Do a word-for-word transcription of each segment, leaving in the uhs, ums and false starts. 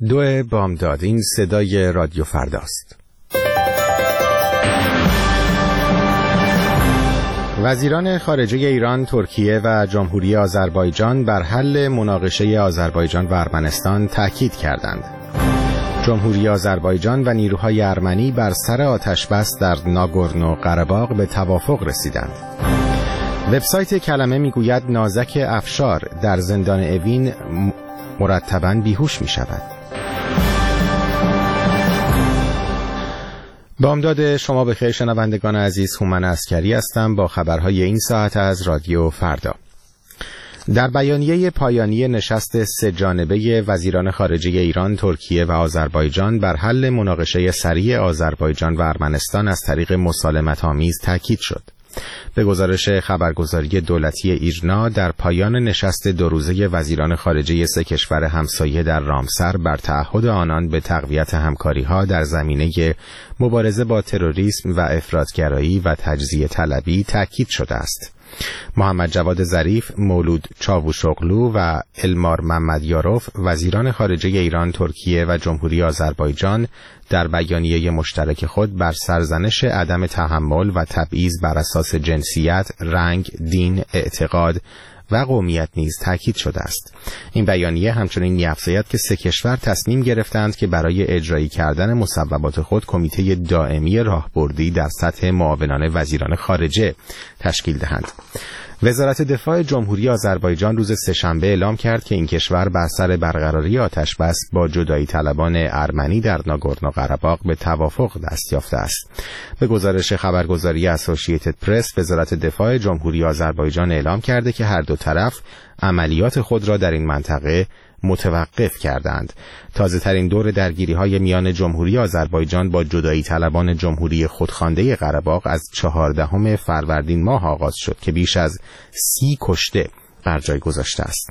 دو بامداد، این صدای رادیو فرداست. وزیران خارجه ایران، ترکیه و جمهوری آذربایجان بر حل مناقشه آذربایجان و ارمنستان تأکید کردند. جمهوری آذربایجان و نیروهای ارمنی بر سر آتش‌بس در ناگورنو قره‌باغ به توافق رسیدند. وبسایت کلمه میگوید نازک افشار در زندان اوین مرتباً بیهوش می شود. بامداد شما بخیر شنوندگان عزیز، هومن عسکری هستم با خبرهای این ساعت از رادیو فردا. در بیانیه پایانی نشست سه جانبه وزیران خارجه ایران، ترکیه و آذربایجان بر حل مناقشه سریع آذربایجان و ارمنستان از طریق مسالمت‌آمیز تاکید شد. به گزارش خبرگزاری دولتی ایرنا، در پایان نشست دو روزه وزیران خارجه سه کشور همسایه در رامسر بر تعهد آنان به تقویت همکاری‌ها در زمینه مبارزه با تروریسم و افراط‌گرایی و تجزیه طلبی تاکید شده است. محمد جواد ظریف، مولود چاوشوغلو و المار ممدیاروف، وزیران خارجه ایران، ترکیه و جمهوری آذربایجان در بیانیه مشترک خود بر سرزنش عدم تحمل و تبعیض بر اساس جنسیت، رنگ، دین، اعتقاد و قومیت نیز تاکید شده است. این بیانیه همچنین می‌افزاید که سه کشور تصمیم گرفتند که برای اجرایی کردن مصوبات خود کمیته دائمی راهبردی در سطح معاونان وزیران خارجه تشکیل دهند. وزارت دفاع جمهوری آذربایجان روز سه‌شنبه اعلام کرد که این کشور بر سر برقراری آتش‌بس با جدایی طلبان ارمنی در ناگورنو قره‌باغ به توافق دست یافته است. به گزارش خبرگزاری اسوسییتد پرس، وزارت دفاع جمهوری آذربایجان اعلام کرده که هر دو طرف عملیات خود را در این منطقه متوقف کردند. تازه ترین دور درگیری های میان جمهوری آذربایجان با جدایی طلبان جمهوری خودخوانده قره‌باغ از چهاردهم فروردین ماه آغاز شد که بیش از سی کشته بر جای گذاشته است.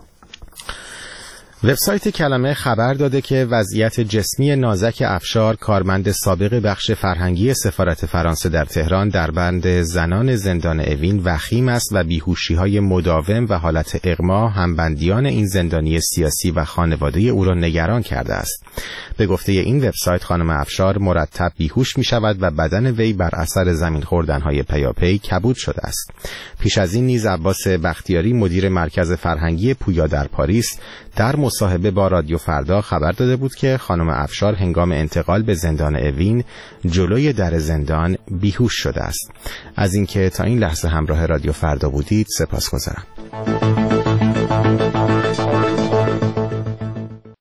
وبسایت کلمه خبر داده که وضعیت جسمی نازک افشار، کارمند سابق بخش فرهنگی سفارت فرانسه در تهران، در بند زنان زندان اوین وخیم است و بیهوشی‌های مداوم و حالت اغما همبندیان این زندانی سیاسی و خانواده او را نگران کرده است. به گفته این وبسایت، خانم افشار مرتب بیهوش می شود و بدن وی بر اثر زمین خوردن‌های پیاپی کبود شده است. پیش از این نیز عباس بختیاری، مدیر مرکز فرهنگی پویا در پاریس، در مصاحبه با رادیو فردا خبر داده بود که خانم افشار هنگام انتقال به زندان اوین جلوی در زندان بیهوش شده است. از اینکه تا این لحظه همراه رادیو فردا بودید سپاسگزارم.